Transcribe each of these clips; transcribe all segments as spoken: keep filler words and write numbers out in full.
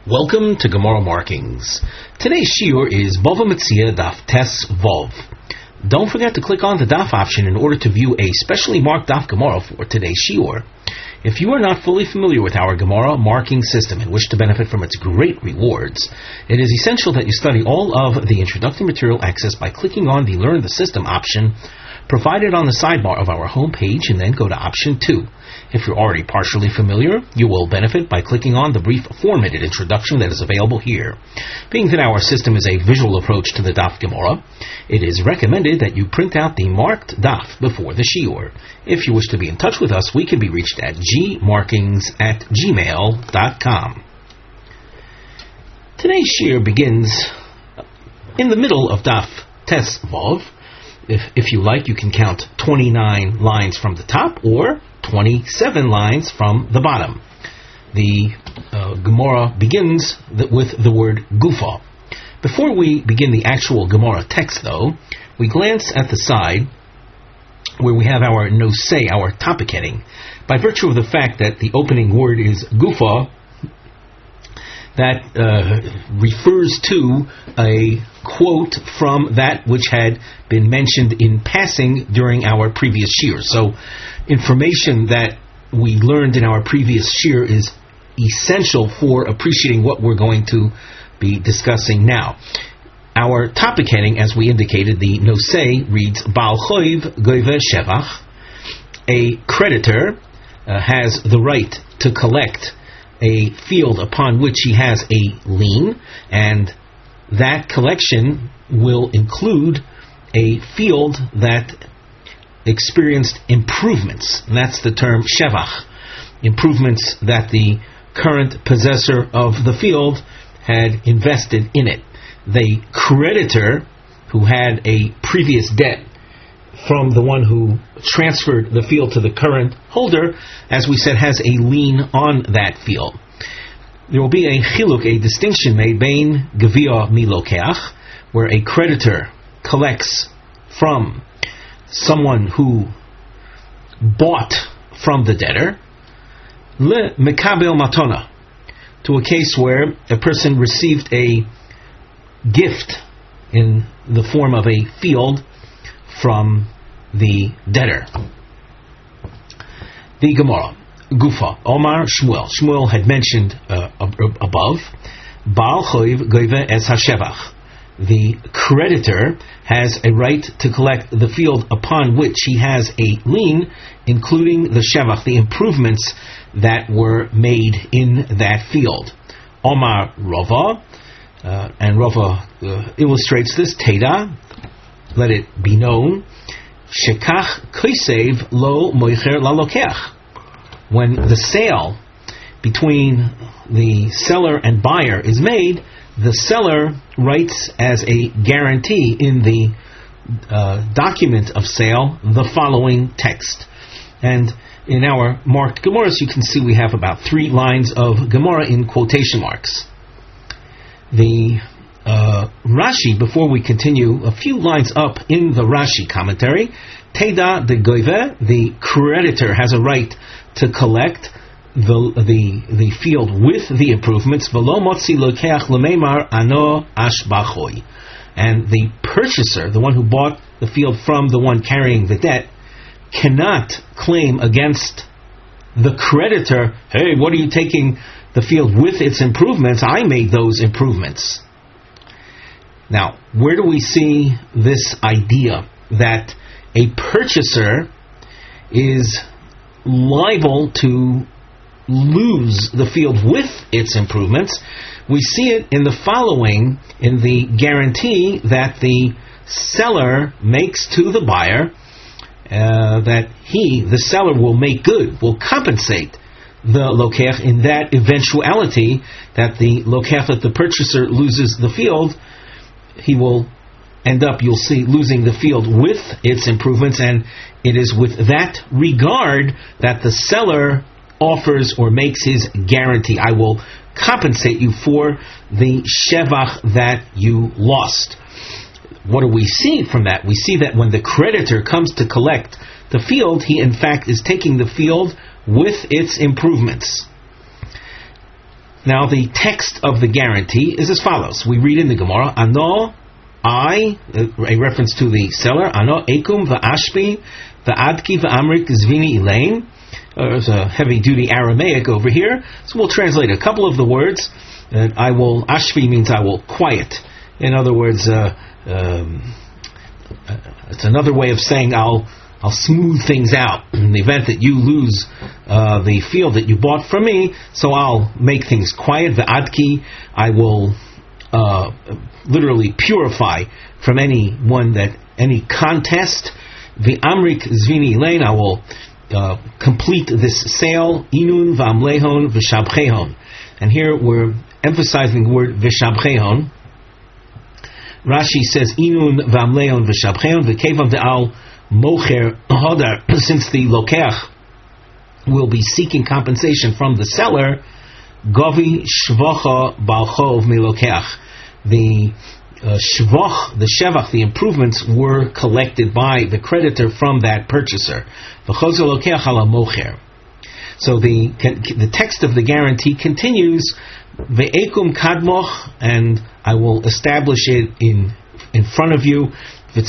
Welcome to Gemara Markings. Today's shiur is Bava Metzia Daf Tes Vov. Don't forget to click on the Daf option in order to view a specially marked Daf Gemara for today's shiur. If you are not fully familiar with our Gemara marking system and wish to benefit from its great rewards, it is essential that you study all of the introductory material accessed by clicking on the Learn the System option provided on the sidebar of our homepage and then go to option two. If you're already partially familiar, you will benefit by clicking on the brief formatted introduction that is available here. Being that our system is a visual approach to the Daf Gemara, it is recommended that you print out the marked Daf before the shiur. If you wish to be in touch with us, we can be reached at g markings at gmail dot com. Today's shiur begins in the middle of Daf Tes Vov. If, if you like, you can count twenty-nine lines from the top or twenty-seven lines from the bottom. The uh, Gemara begins th- with the word gufa. Before we begin the actual Gemara text, though, we glance at the side where we have our nosei, our topic heading. By virtue of the fact that the opening word is gufa, that uh, refers to a quote from that which had been mentioned in passing during our previous shiur. So, information that we learned in our previous shiur is essential for appreciating what we're going to be discussing now. Our topic heading, as we indicated, the nosei reads Baal Choiv Goyve Shevach. A creditor uh, has the right to collect a field upon which he has a lien, and that collection will include a field that experienced improvements. And that's the term shevach. Improvements that the current possessor of the field had invested in it. The creditor who had a previous debt from the one who transferred the field to the current holder, as we said, has a lien on that field. There will be a chiluk, a distinction made bein gevia milokeach, where a creditor collects from someone who bought from the debtor, le mekabel matona, to a case where a person received a gift in the form of a field from the debtor. The Gemara, Gufa, Omar Shmuel. Shmuel had mentioned uh, above, Baal Choiv Goyve Es HaShevach. The creditor has a right to collect the field upon which he has a lien, including the shevach, the improvements that were made in that field. Omar Rava, uh, and Rava uh, illustrates this, Teda, let it be known, Shekach Koisev Lo Moicher La Lokeach. When the sale between the seller and buyer is made, the seller writes as a guarantee in the uh, document of sale the following text. And in our marked Gemaras, you can see we have about three lines of Gemara in quotation marks. The uh, Rashi, before we continue, a few lines up in the Rashi commentary, Teda de Goyve, the creditor has a right to collect the the the field with the improvements, v'lo motzi lokeach l'meimar ano ashbachoi, and the purchaser, the one who bought the field from the one carrying the debt, cannot claim against the creditor, hey, what are you taking the field with its improvements? I made those improvements. Now, where do we see this idea that a purchaser is liable to lose the field with its improvements? We see it in the following, in the guarantee that the seller makes to the buyer, uh, that he, the seller, will make good, will compensate the lokeach in that eventuality that the lokeach, that the purchaser loses the field, he will end up, you'll see, losing the field with its improvements, and it is with that regard that the seller offers or makes his guarantee. I will compensate you for the shevach that you lost. What do we see from that? We see that when the creditor comes to collect the field, he in fact is taking the field with its improvements. Now the text of the guarantee is as follows. We read in the Gemara, Ano, I, a reference to the seller, Ano ekum v'ashpi v'adki v'amrik zvini elaine. There's a heavy-duty Aramaic over here, so we'll translate a couple of the words. Uh, I will, ashvi means I will quiet. In other words, uh, um, uh, it's another way of saying I'll I'll smooth things out in the event that you lose uh, the field that you bought from me. So I'll make things quiet. V'adki, I will uh, literally purify from any one that any contest. V'amrik zvini elaine, I will uh, complete this sale. Inun v'amlehon v'shabchehon, and here we're emphasizing the word v'shabchehon. Rashi says inun v'amlehon v'shabchehon v'kevam de'al mocher hodar, since the lokeach will be seeking compensation from the seller. Govi shvocha balchov melokeach, the uh, shvoch, the shevach, the improvements were collected by the creditor from that purchaser. V'chozer lokeach ala mocher. So the the text of the guarantee continues. Ve'ekum kadmoch, and I will establish it in in front of you. And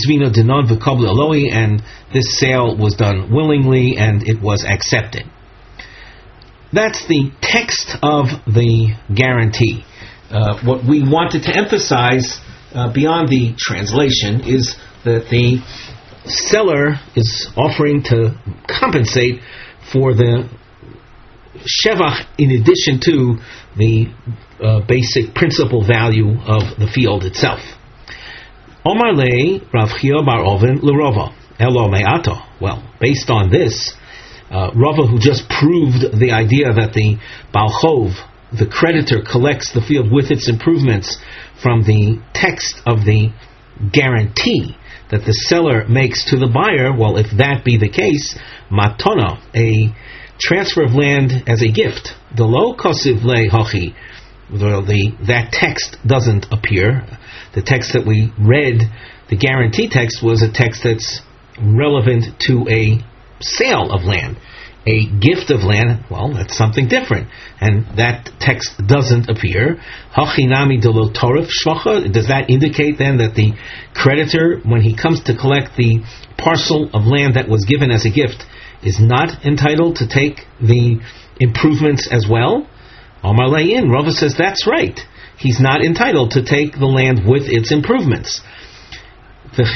this sale was done willingly and it was accepted. That's the text of the guarantee. Uh, what we wanted to emphasize uh, beyond the translation is that the seller is offering to compensate for the shevach in addition to the uh, basic principal value of the field itself. Omar le Rav Chia bar Oven l'Rava elo me'ato. Well, based on this, uh, Rava, who just proved the idea that the balchov, the creditor, collects the field with its improvements from the text of the guarantee that the seller makes to the buyer. Well, if that be the case, matona, a transfer of land as a gift, the lo kosiv le hachi. The, that text doesn't appear. The text that we read, the guarantee text, was a text that's relevant to a sale of land. A gift of land, well, that's something different. And that text doesn't appear. Hachinami de lo torif shvacha. Does that indicate then that the creditor, when he comes to collect the parcel of land that was given as a gift, is not entitled to take the improvements as well? Omar Le'in, Rava says that's right. He's not entitled to take the land with its improvements. Could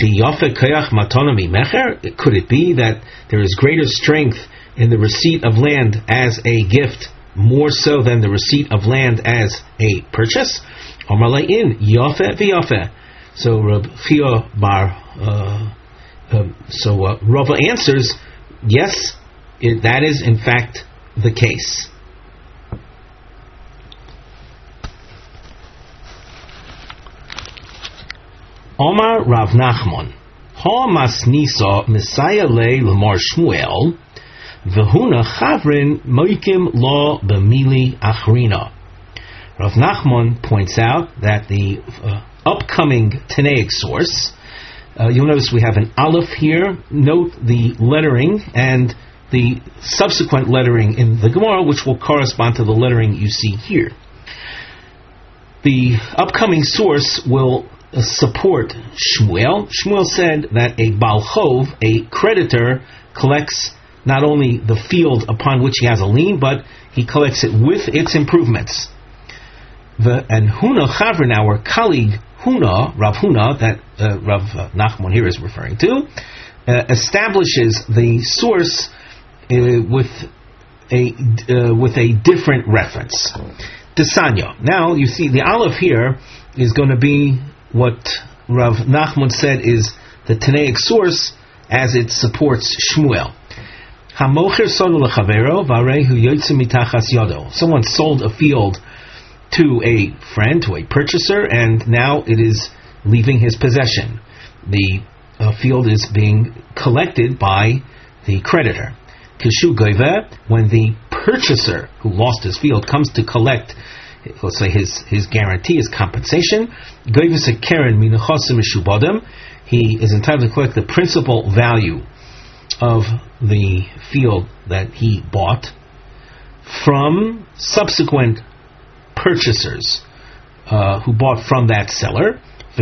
it be that there is greater strength in the receipt of land as a gift more so than the receipt of land as a purchase? Omar Le'in, Yafeh v'Yafeh. So Rab Chia bar, uh, um, so uh, Rava answers, yes, it, that is in fact the case. Omar Rav Nachman, Ha Masnisa Messiah Le Lamar Shmuel, Vehuna Chavrin Moikim Lo Bemili Achrina. Rav Nachman points out that the uh, upcoming Tanaic source, uh, you'll notice we have an aleph here. Note the lettering and the subsequent lettering in the Gemara, which will correspond to the lettering you see here. The upcoming source will Uh, support Shmuel. Shmuel said that a balchov, a creditor, collects not only the field upon which he has a lien, but he collects it with its improvements. The, and Huna Chavrin, our colleague Huna, Rav Huna, that uh, Rav uh, Nachman here is referring to, uh, establishes the source uh, with a uh, with a different reference. Desanya. Now you see the aleph here is going to be what Rav Nachman said is the Tanaic source as it supports Shmuel. Someone sold a field to a friend, to a purchaser, and now it is leaving his possession. The uh, field is being collected by the creditor. When the purchaser who lost his field comes to collect, let's say his, his guarantee, his compensation, he is entitled to collect the principal value of the field that he bought from subsequent purchasers uh, who bought from that seller.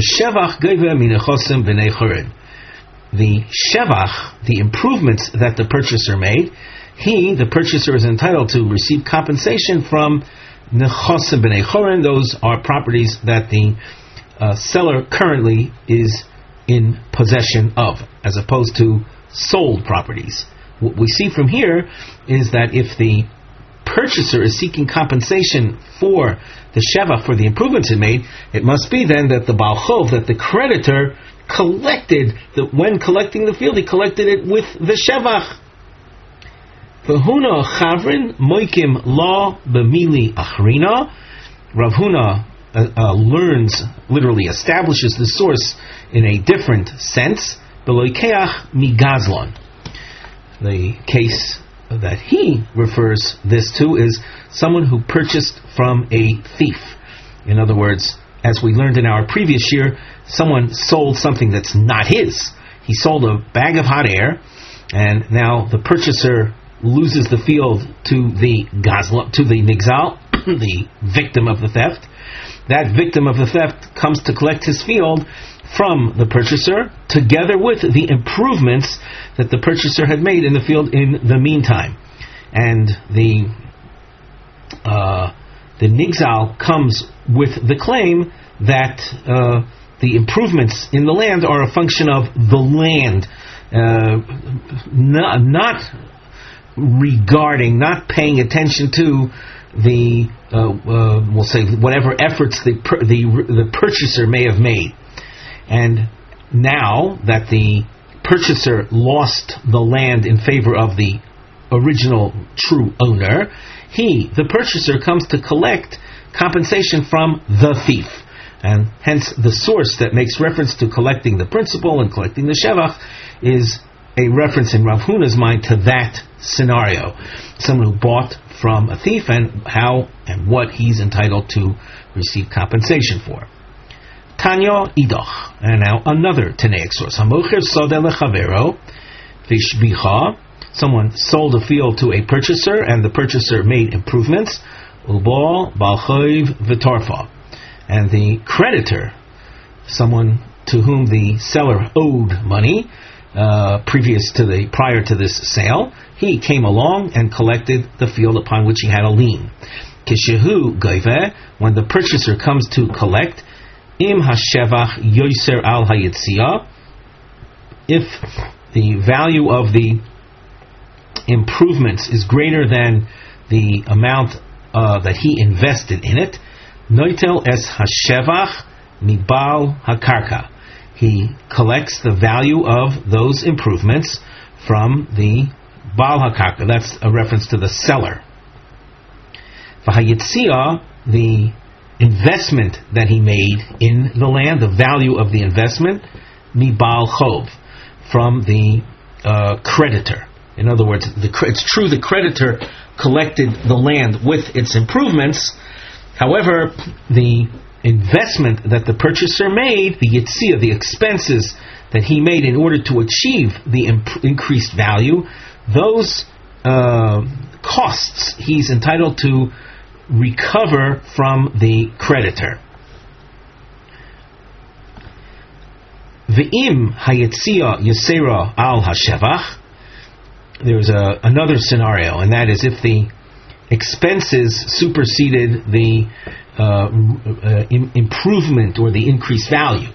The shevach, the improvements that the purchaser made, he, the purchaser, is entitled to receive compensation from nechosim b'nei chorin. Those are properties that the uh, seller currently is in possession of, as opposed to sold properties. What we see from here is that if the purchaser is seeking compensation for the shevach, for the improvements it made, it must be then that the Baal Chov, that the creditor, collected, the, when collecting the field, he collected it with the shevach. V'huna chavrin moikim la b'mili achrina. Rav Huna uh, uh, learns, literally establishes the source in a different sense. Beloikeach migazlon. The case that he refers this to is someone who purchased from a thief. In other words, as we learned in our previous year, someone sold something that's not his. He sold a bag of hot air, and now the purchaser loses the field to the gazla, to the nigzal, the victim of the theft. That victim of the theft comes to collect his field from the purchaser, together with the improvements that the purchaser had made in the field in the meantime. And the uh, the nigzal comes with the claim that uh, the improvements in the land are a function of the land, uh, not, not regarding, not paying attention to the, uh, uh, we'll say, whatever efforts the, pur- the the purchaser may have made. And now that the purchaser lost the land in favor of the original true owner, he, the purchaser, comes to collect compensation from the thief. And hence the source that makes reference to collecting the principal and collecting the shevach is a reference in Rav Huna's mind to that scenario. Someone who bought from a thief and how and what he's entitled to receive compensation for. Tanya idoch. And now another Tanaic source. Hamocher sodeh lechavero v'shbicha. Someone sold a field to a purchaser and the purchaser made improvements. Ubo bal choiv v'torfa. And the creditor, someone to whom the seller owed money uh, previous to the prior to this sale, he came along and collected the field upon which he had a lien. Kishehu goive, when the purchaser comes to collect, im hashevach yoser al hayitzia, if the value of the improvements is greater than the amount uh, that he invested in it, noitel es hashevach mibal hakarka. He collects the value of those improvements from the Baal HaKarka. That's a reference to the seller. V'hayitzia, the investment that he made in the land, the value of the investment, mibal chov, from the uh, creditor. In other words, the, it's true the creditor collected the land with its improvements. However, the investment that the purchaser made, the yitzia, the expenses that he made in order to achieve the imp- increased value, those uh, costs he's entitled to recover from the creditor. Ve'im hayitzia yisera al hashevach. There's a, another scenario, and that is if the expenses superseded the uh, uh, im- improvement or the increased value.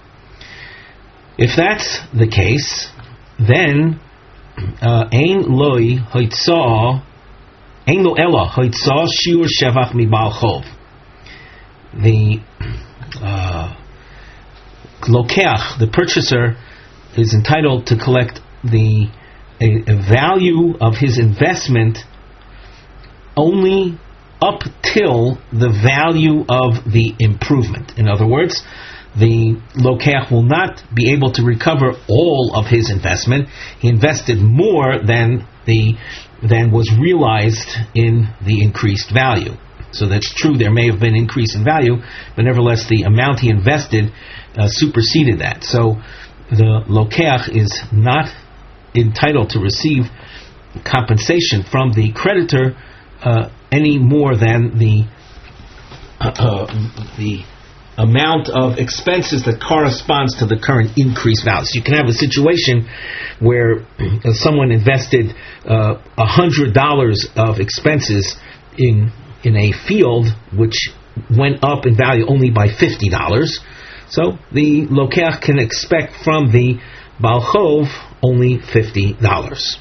If that's the case, then ein loy hoitza, ein lo ella hoitza shiur shevach mibal chov. The uh, lokeach, the purchaser, is entitled to collect the a, a value of his investment only up till the value of the improvement. In other words, the lokeach will not be able to recover all of his investment. He invested more than the than was realized in the increased value. So that's true, there may have been increase in value, but nevertheless the amount he invested uh, superseded that. So the lokeach is not entitled to receive compensation from the creditor uh, any more than the uh, the amount of expenses that corresponds to the current increased value. So you can have a situation where uh, someone invested uh, one hundred dollars of expenses in in a field which went up in value only by fifty dollars. So the Lokeach can expect from the Baal Chov only fifty dollars.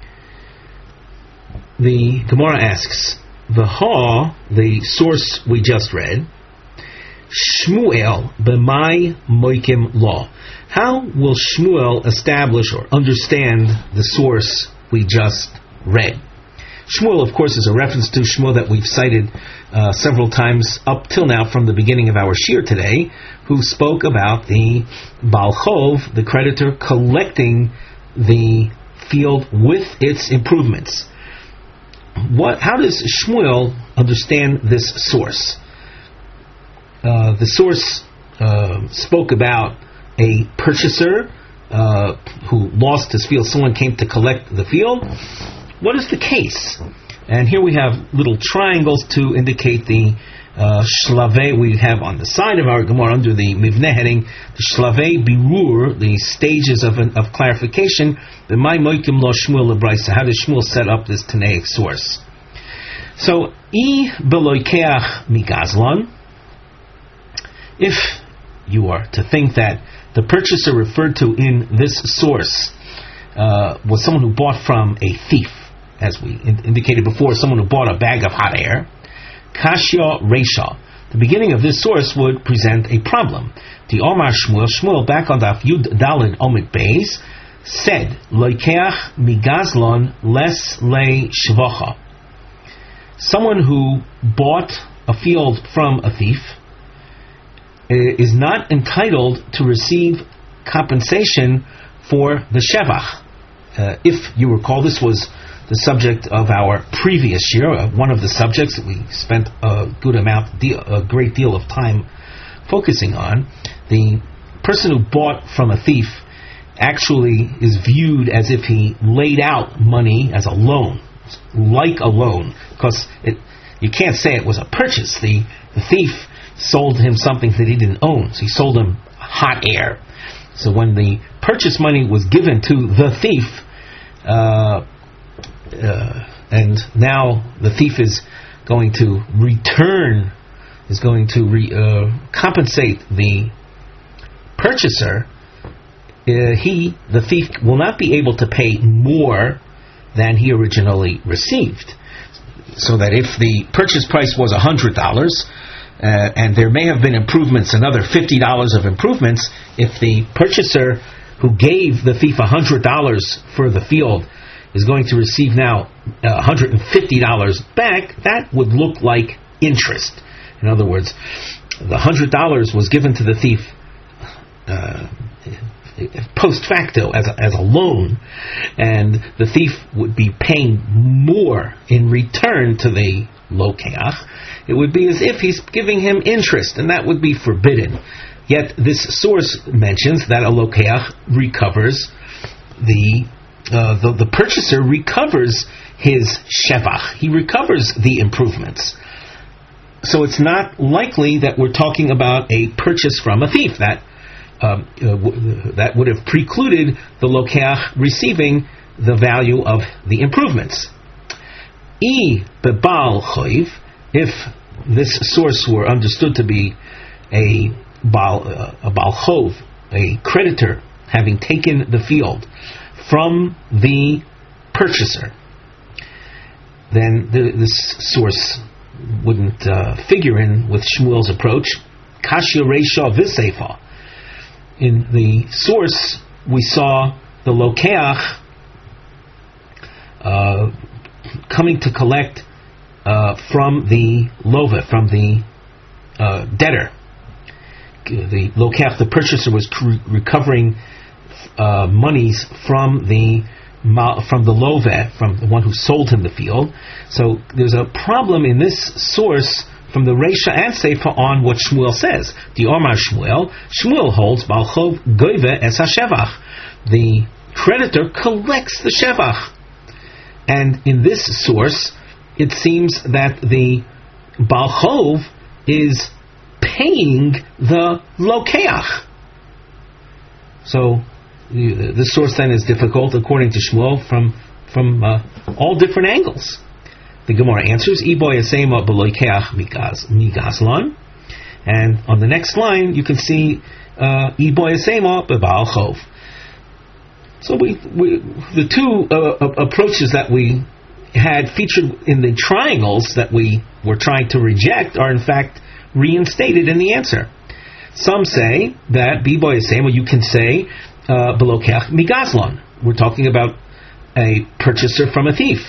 The Gemara asks, the Ha, the source we just read, Shmuel b'mai moikim law. How will Shmuel establish or understand the source we just read? Shmuel, of course, is a reference to Shmuel that we've cited uh, several times up till now from the beginning of our shir today, who spoke about the Baal Chov, the creditor, collecting the field with its improvements. What? How does Shmuel understand this source? Uh, the source uh, spoke about a purchaser uh, who lost his field. Someone came to collect the field. What is the case? And here we have little triangles to indicate the uh, shlavei we have on the side of our Gemara under the Mivneh heading, the shlavei birur, the stages of an, of clarification. The my moikim lo Shmuel lebraisa. How does Shmuel set up this Tanaic source? So, I beloikeach migazlon. If you are to think that the purchaser referred to in this source uh, was someone who bought from a thief, as we in- indicated before, someone who bought a bag of hot air, Kashya Reisha, the beginning of this source would present a problem. The Omar Shmuel, Shmuel back on Daf Yud Daled Omid Beis, said, Loikeach migazlon les le shvacha. Someone who bought a field from a thief is not entitled to receive compensation for the shevach. Uh, if you recall, this was the subject of our previous year, uh, one of the subjects that we spent a good amount, a great deal of time focusing on. The person who bought from a thief actually is viewed as if he laid out money as a loan, like a loan, because it, you can't say it was a purchase. The, the thief sold him something that he didn't own, so he sold him hot air. So when the purchase money was given to the thief, uh, uh, and now the thief is going to return, is going to re, uh, compensate the purchaser, uh, he, the thief, will not be able to pay more than he originally received. So that if the purchase price was one hundred dollars, Uh, and there may have been improvements, another fifty dollars of improvements, if the purchaser who gave the thief one hundred dollars for the field is going to receive now uh, one hundred fifty dollars back, that would look like interest. In other words, the one hundred dollars was given to the thief uh, post facto as a, as a loan, and the thief would be paying more in return to the Lokeach. It would be as if he's giving him interest, and that would be forbidden. Yet this source mentions that a Lokeach recovers the, uh, the the purchaser recovers his shevach. He recovers the improvements. So it's not likely that we're talking about a purchase from a thief. That um, uh, w- that would have precluded the Lokeach receiving the value of the improvements. I bebal choiv, if this source were understood to be a bal, uh, a bal chov, a creditor having taken the field from the purchaser, then the, this source wouldn't uh, figure in with Shmuel's approach. Kashya Reisha V'Seifa. In the source, we saw the Lokeach uh, coming to collect uh, from the Lova, from the uh, debtor. The Lokeach, the purchaser, was cr- recovering uh, monies from the from the Lova, from the one who sold him the field. So there's a problem in this source from the Reisha and Seifa on what Shmuel says. The Omar Shmuel, Shmuel holds Baal Chov Goive es HaShevach. The creditor collects the Shevach. And in this source, it seems that the Baal Chov is paying the lokeach. So the, the source then is difficult, according to Shmuel, from from uh, all different angles. The Gemara answers, Iboy Asema Beloikeach Migazlan. And on the next line, you can see Iboy Asema Bebaal Chov. So we, we the two uh, approaches that we had featured in the triangles that we were trying to reject are in fact reinstated in the answer. Some say that Iboy Asema, you can say Beloikeach Migazlan. We're talking about a purchaser from a thief.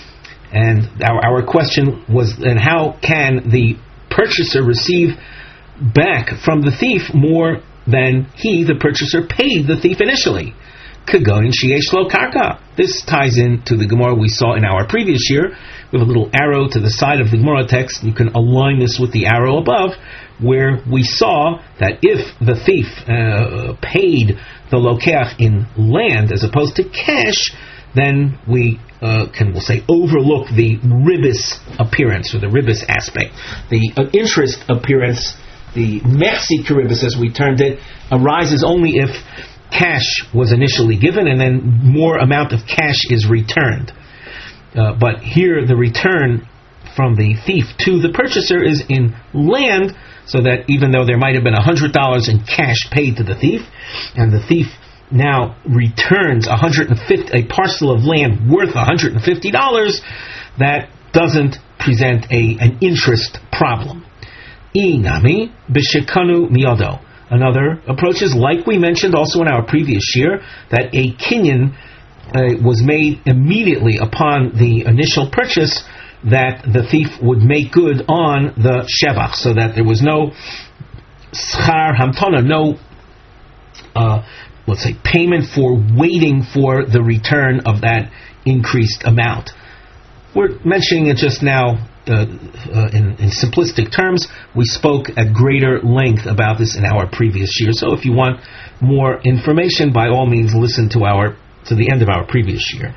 And our, our question was, then how can the purchaser receive back from the thief more than he, the purchaser, paid the thief initially? Kagoin sheyesh lo karka. This ties into the Gemara we saw in our previous year. We have a little arrow to the side of the Gemara text. You can align this with the arrow above, where we saw that if the thief uh, paid the lokeach in land as opposed to cash, then we uh, can, we'll say, overlook the ribis appearance, or the ribis aspect. The uh, interest appearance, the merci ribis, as we termed it, arises only if cash was initially given and then more amount of cash is returned. Uh, but here the return from the thief to the purchaser is in land, so that even though there might have been one hundred dollars in cash paid to the thief, and the thief now returns one hundred fifty, a parcel of land worth one hundred fifty dollars, that doesn't present a an interest problem. Inami b'shekanu miyado. Another approach is, like we mentioned also in our previous year, that a kinyan uh, was made immediately upon the initial purchase, that the thief would make good on the shevach, so that there was no schar hamtona, no uh, let's say payment for waiting for the return of that increased amount. We're mentioning it just now uh, uh, in, in simplistic terms. We spoke at greater length about this in our previous year. So if you want more information, by all means listen to our to the end of our previous year.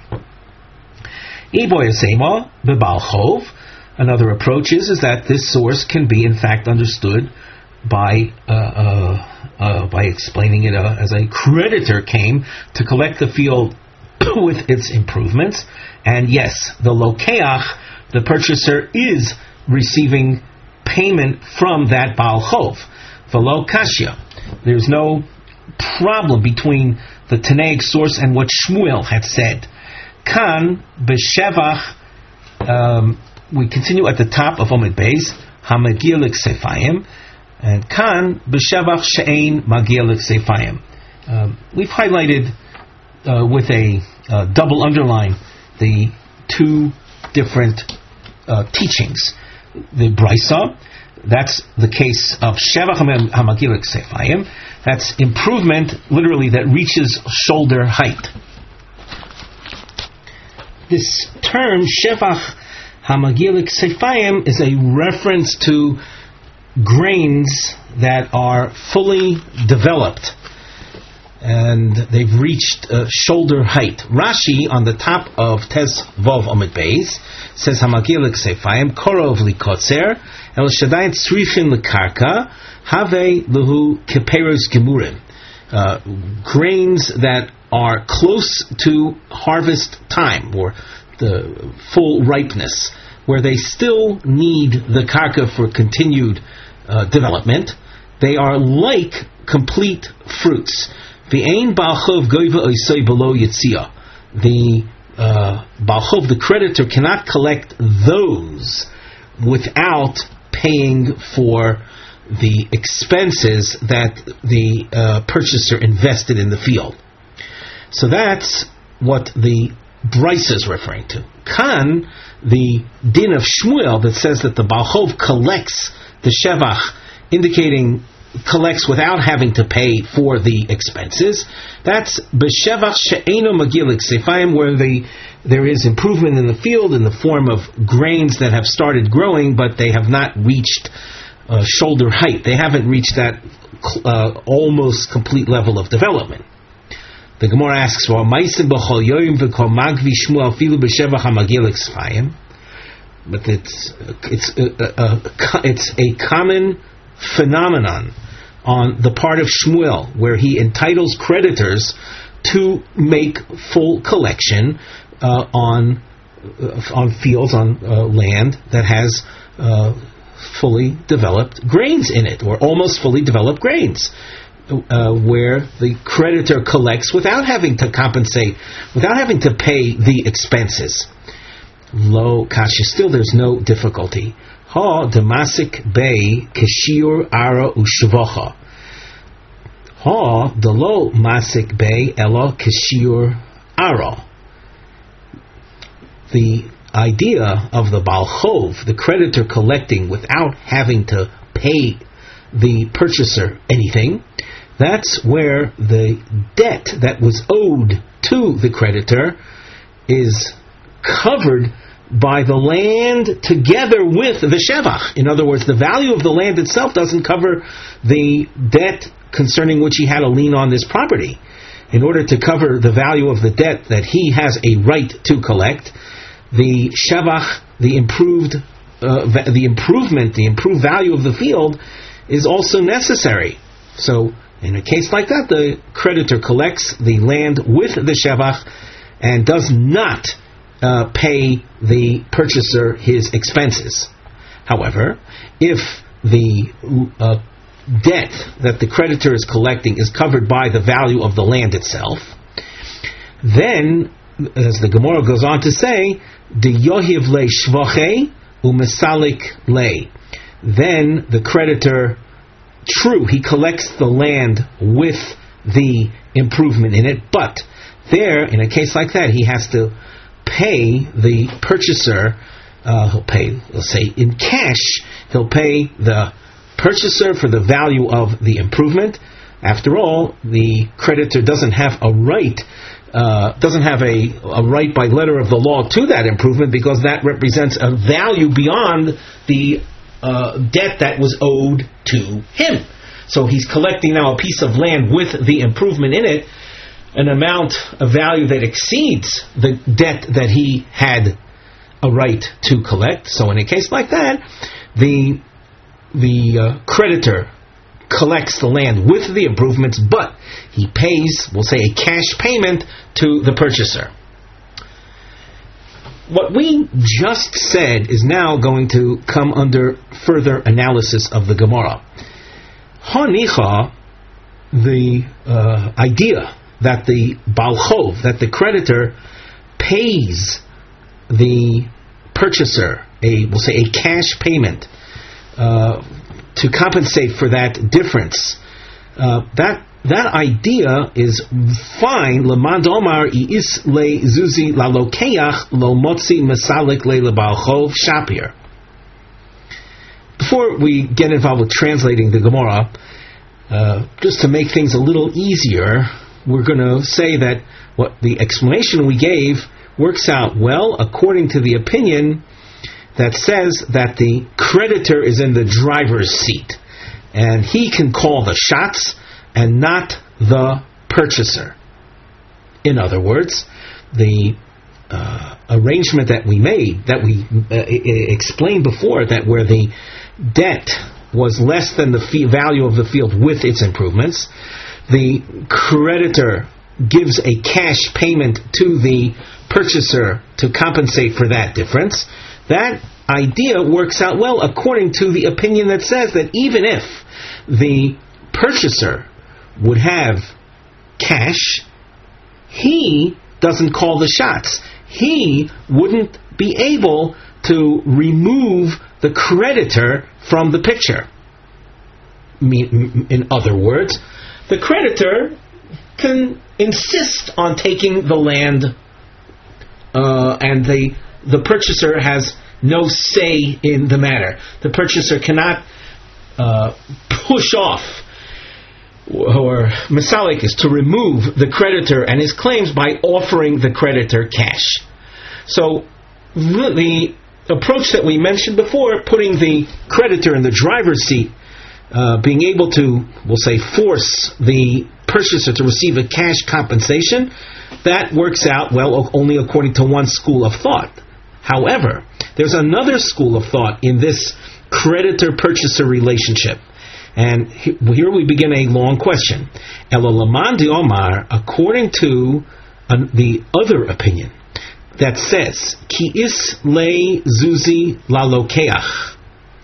Iboy Asema Bebal Chov. Another approach is, is that this source can be in fact understood by uh, uh, uh, by explaining it uh, as a creditor came to collect the field with its improvements, and yes, the lokeach, the purchaser, is receiving payment from that Baal Chov. V'lo kashya. There's no problem between the Tanaic source and what Shmuel had said. Kan b'shevach. Um, we continue at the top of Omid Beis. Hamagir l'ksefayim. And kan b'shevach she'ein magir l'ksefayim. Um, we've highlighted uh, with a uh, double underline the two different uh, teachings. The Brisa, that's the case of shevach hamagir l'ksefayim. That's improvement, literally, that reaches shoulder height. This term shevach hamagir l'ksefayim is a reference to grains that are fully developed and they've reached uh, shoulder height. Rashi on the top of Tes Vov Omid Beis says hamagir l'ksefayim korov likotzer el shadayin tzrichin l'karka have luhu keperos gemurim. Grains that are close to harvest time, or the full ripeness, where they still need the karka for continued uh, development. They are like complete fruits. V'ein Baal Chov goiva oisei below yitzia. The uh, Baal Chov, the creditor, cannot collect those without paying for the expenses that the uh, purchaser invested in the field. So that's what the Brisa is referring to. Kan, the din of Shmuel that says that the Baal Chov collects the shevach, indicating collects without having to pay for the expenses. That's b'shevach she'eino magir l'ksefayim, where the there is improvement in the field in the form of grains that have started growing, but they have not reached uh, shoulder height. They haven't reached that uh, almost complete level of development. The Gemara asks, "Well, ma'asim b'chol yoyim v'kol magvi Shmuel filu b'shevach hamagir l'ksefayim." but it's it's a, a, a, it's a common phenomenon on the part of Shmuel, where he entitles creditors to make full collection uh, on uh, on fields, on uh, land that has uh, fully developed grains in it, or almost fully developed grains, uh, where the creditor collects without having to compensate, without having to pay the expenses. Lo kasha, still there's no difficulty. Ha demasik bei kashir ara ushvacha. Ha delo masik bei ela kashir ara. The idea of the Baal Chov, the creditor collecting without having to pay the purchaser anything, that's where the debt that was owed to the creditor is covered by the land together with the shevach. In other words, the value of the land itself doesn't cover the debt concerning which he had a lien on this property. In order to cover the value of the debt that he has a right to collect, the shevach, the improved, uh, the improvement, the improved value of the field is also necessary. So, in a case like that, the creditor collects the land with the shevach and does not Uh, pay the purchaser his expenses. However, if the uh, debt that the creditor is collecting is covered by the value of the land itself, then, as the Gemara goes on to say, "De yohiv le shvachei umesalik le." Then the creditor, true, he collects the land with the improvement in it, but there, in a case like that, he has to pay the purchaser, uh, he'll pay, let's say, in cash, he'll pay the purchaser for the value of the improvement. After all, the creditor doesn't have a right, uh, doesn't have a, a right by letter of the law to that improvement, because that represents a value beyond the uh, debt that was owed to him. So he's collecting now a piece of land with the improvement in it, an amount of value that exceeds the debt that he had a right to collect. So in a case like that, the the uh, creditor collects the land with the improvements, but he pays, we'll say, a cash payment to the purchaser. What we just said is now going to come under further analysis of the Gemara. Hanicha, the uh, idea that the Baal Chov, that the creditor pays the purchaser a, we'll say, a cash payment uh, to compensate for that difference. Uh, that that idea is fine. Lemand Omar is le zuzi la lokeach lo motzi mesalik le Baal Chov shapir. Before we get involved with translating the Gemara, uh, just to make things a little easier, we're going to say that what the explanation we gave works out well according to the opinion that says that the creditor is in the driver's seat and he can call the shots and not the purchaser. In other words, the uh, arrangement that we made, that we uh, explained before, that where the debt was less than the fee- value of the field with its improvements, the creditor gives a cash payment to the purchaser to compensate for that difference. That idea works out well according to the opinion that says that even if the purchaser would have cash, he doesn't call the shots. He wouldn't be able to remove the creditor from the picture. In other words, the creditor can insist on taking the land, uh, and the the purchaser has no say in the matter. The purchaser cannot uh, push off, or misalik is to remove the creditor and his claims by offering the creditor cash. So the approach that we mentioned before, putting the creditor in the driver's seat, Uh, being able to, we'll say, force the purchaser to receive a cash compensation, that works out well only according to one school of thought. However, There's another school of thought in this creditor-purchaser relationship. And here we begin a long question. Elolaman de Omar, according to uh, the other opinion that says, Ki is le zuzi la lokeach,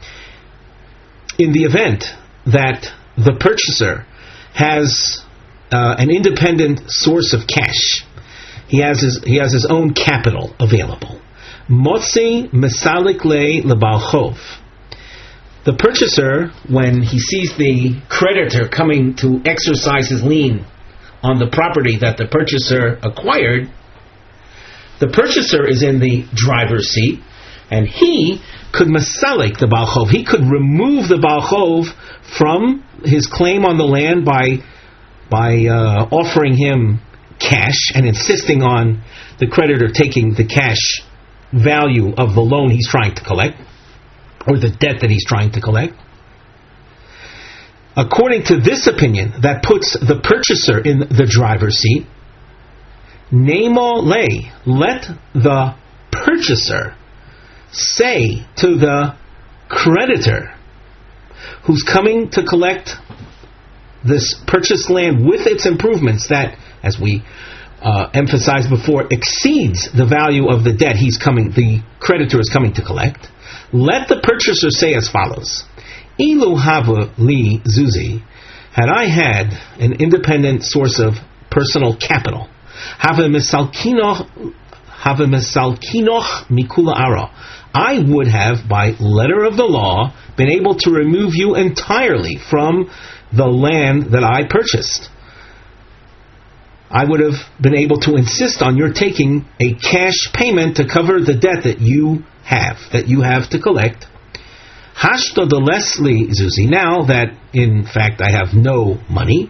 in the event that the purchaser has uh, an independent source of cash, he has his, he has his own capital available. Motzi mesalik le lebal chov. The purchaser, when he sees the creditor coming to exercise his lien on the property that the purchaser acquired, the purchaser is in the driver's seat, and he could masalik the Baal Chov. He could remove the Baal Chov from his claim on the land by by uh, offering him cash and insisting on the creditor taking the cash value of the loan he's trying to collect, or the debt that he's trying to collect. According to this opinion, that puts the purchaser in the driver's seat. Nemo lay, let the purchaser say to the creditor who's coming to collect this purchased land with its improvements that, as we uh, emphasized before, exceeds the value of the debt he's coming, the creditor is coming to collect. Let the purchaser say as follows: Ilu hava li zuzi, had I had an independent source of personal capital, hava misalkinoch, hava misalkinoch mikula ara, I would have, by letter of the law, been able to remove you entirely from the land that I purchased. I would have been able to insist on your taking a cash payment to cover the debt that you have, that you have to collect. Hashto de lesli zuzi, now that in fact I have no money.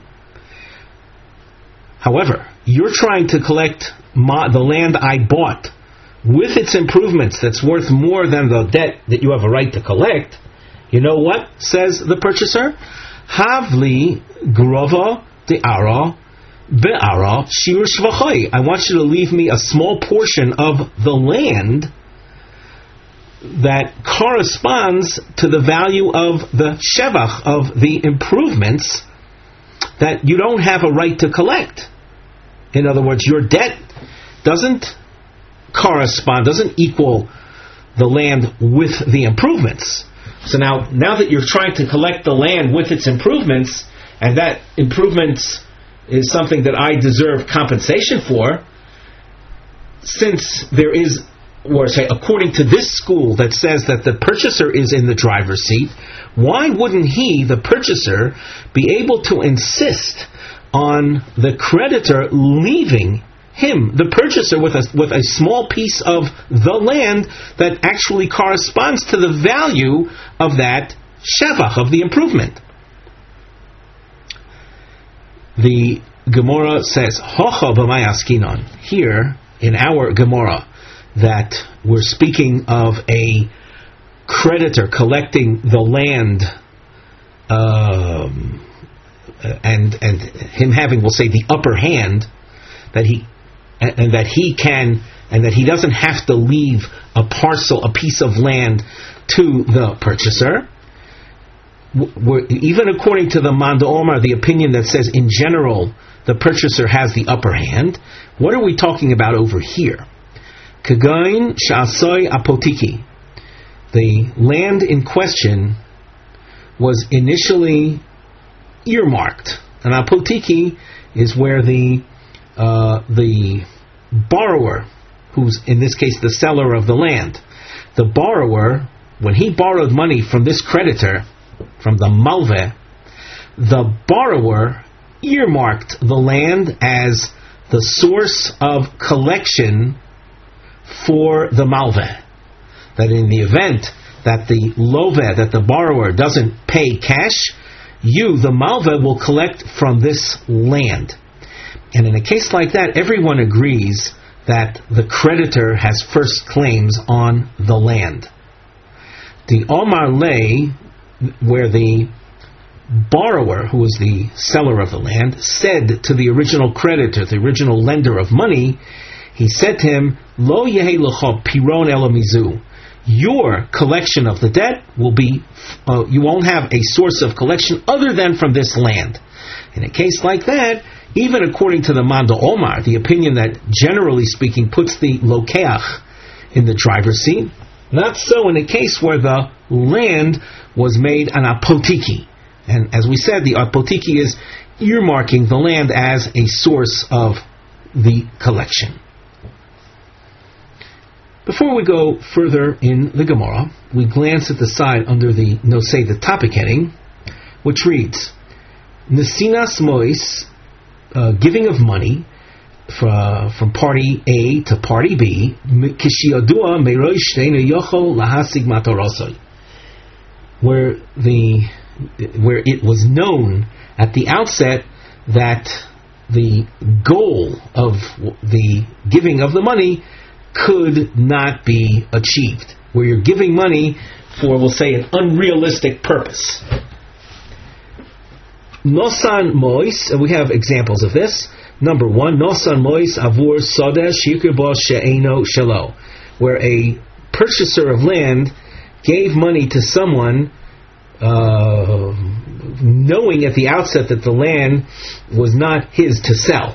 However, you're trying to collect my, the land I bought with its improvements that's worth more than the debt that you have a right to collect. You know what, says the purchaser? Havli grova de ara be'ara shir shvachai. I want you to leave me a small portion of the land that corresponds to the value of the shevach, of the improvements that you don't have a right to collect. In other words, your debt doesn't correspond, doesn't equal the land with the improvements. So now, now that you're trying to collect the land with its improvements, and that improvements is something that I deserve compensation for, since there is, or say, according to this school that says that the purchaser is in the driver's seat, why wouldn't he, the purchaser, be able to insist on the creditor leaving him, the purchaser, with a, with a small piece of the land that actually corresponds to the value of that shevach, of the improvement? The Gemara says, Hocha b'may askinon, here in our Gemara, that we're speaking of a creditor collecting the land, um, and and him having, we'll say, the upper hand, that he and, and that he can, and that he doesn't have to leave a parcel, a piece of land, to the purchaser. We're, even according to the Manda Omar, the opinion that says in general the purchaser has the upper hand, what are we talking about over here? Kagain sha'asoi apotiki. The land in question was initially earmarked. An apotiki is where the uh, the borrower, who's in this case the seller of the land, the borrower, when he borrowed money from this creditor, from the malveh, the borrower earmarked the land as the source of collection for the malveh. That in the event that the loveh, that the borrower doesn't pay cash, you, the malveh, will collect from this land. And in a case like that, everyone agrees that the creditor has first claims on the land. The Omar lay, where the borrower, who was the seller of the land, said to the original creditor, the original lender of money, he said to him, Lo yehi l'cha piron elo mizu. your collection of the debt will be, uh, you won't have a source of collection other than from this land. In a case like that, even according to the Manda Omar, the opinion that generally speaking puts the Lokeach in the driver's seat, not so in a case where the land was made an apotiki. And as we said, the apotiki is earmarking the land as a source of the collection. Before we go further in the Gemara, we glance at the side under the Nosei, the topic heading, which reads, Nesinas Mois, uh, giving of money from, from party A to party B, where the where it was known at the outset that the goal of the giving of the money could not be achieved, where you're giving money for, we'll say, an unrealistic purpose. Nosan Mois, and we have examples of this. Number one, Nosan Mois Avur Sodeh Shikir Bo She'eno Shelo, where a purchaser of land gave money to someone uh, knowing at the outset that the land was not his to sell.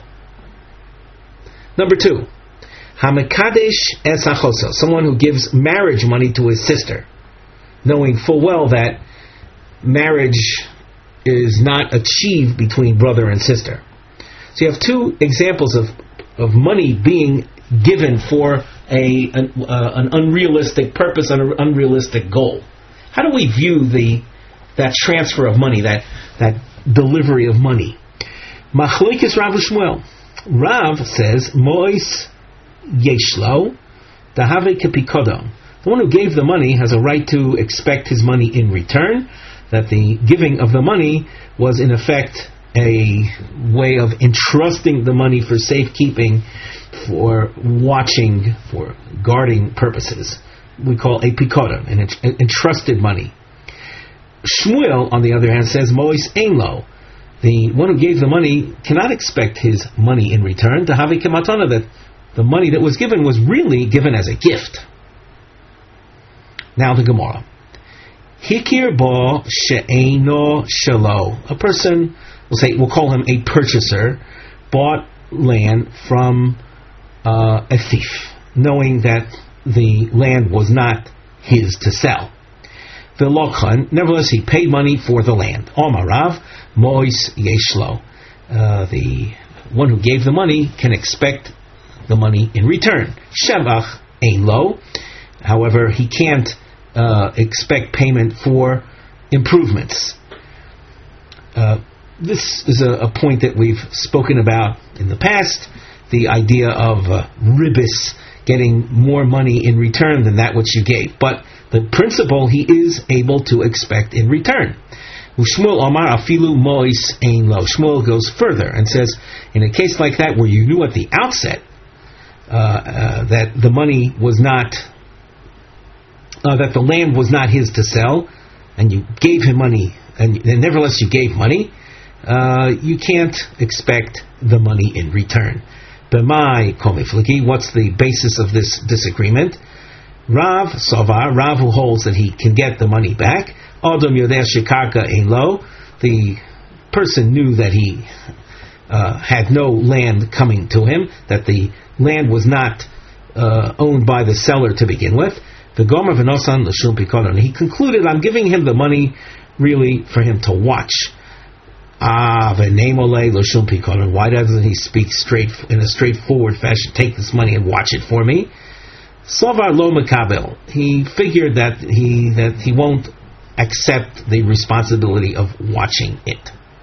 Number two, Hamekadesh Es Hachoso, someone who gives marriage money to his sister, knowing full well that marriage is not achieved between brother and sister. So you have two examples of of money being given for a an, uh, an unrealistic purpose, an unrealistic goal. How do we view the that transfer of money, that that delivery of money? Machlokes Rav Shmuel. Rav says, Mois Yeshlo Dahave Kepikodon. The one who gave the money has a right to expect his money in return. That the giving of the money was in effect a way of entrusting the money for safekeeping, for watching, for guarding purposes. We call a pikodon, an entrusted money. Shmuel, on the other hand, says Mois Einlo. The one who gave the money cannot expect his money in return. To have a kematana, that the money that was given was really given as a gift. Now the Gemara. Hikir bo she'eino shelo. A person, we'll say, we'll call him a purchaser, bought land from uh, a thief, knowing that the land was not his to sell. V'lochan, nevertheless, he paid money for the land. Omarav mois yeshlo. Uh, the one who gave the money can expect the money in return. Shevach ein lo. However, he can't Uh, expect payment for improvements. Uh, this is a, a point that we've spoken about in the past, the idea of uh, ribis, getting more money in return than that which you gave. But the principle he is able to expect in return. Shmuel Omar Afilu Mois Ein Lo. Shmuel goes further and says, in a case like that where you knew at the outset uh, uh, that the money was not Uh, that the land was not his to sell, and you gave him money, and, and nevertheless you gave money, uh, you can't expect the money in return. B'mai komifliki, what's the basis of this disagreement? Rav Savar, Rav who holds that he can get the money back. Adam Yodeh Shekarka Ein Lo, the person knew that he uh, had no land coming to him, that the land was not uh, owned by the seller to begin with. The Gomer v'nosan l'shum pikodon. He concluded, I'm giving him the money really for him to watch. Ah, v'neimolei l'shum pikodon. Why doesn't he speak straight in a straightforward fashion? Take this money and watch it for me. Savar lo makabel. He figured that he that he won't accept the responsibility of watching it.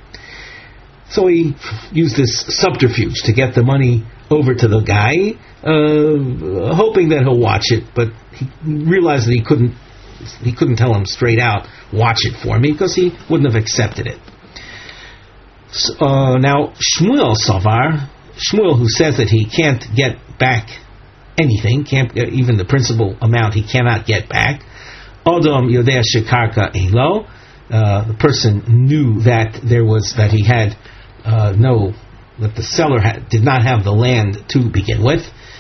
So he used this subterfuge to get the money over to the guy, uh, hoping that he'll watch it, but he realized that he couldn't he couldn't tell him straight out, watch it for me, because he wouldn't have accepted it. So, uh, now, Shmuel Savar, Shmuel, who says that he can't get back anything, can't even the principal amount he cannot get back, Adam Yodeh Shekarka Ein Lo, the person knew that there was, that he had uh, no, that the seller had, did not have the land to begin with.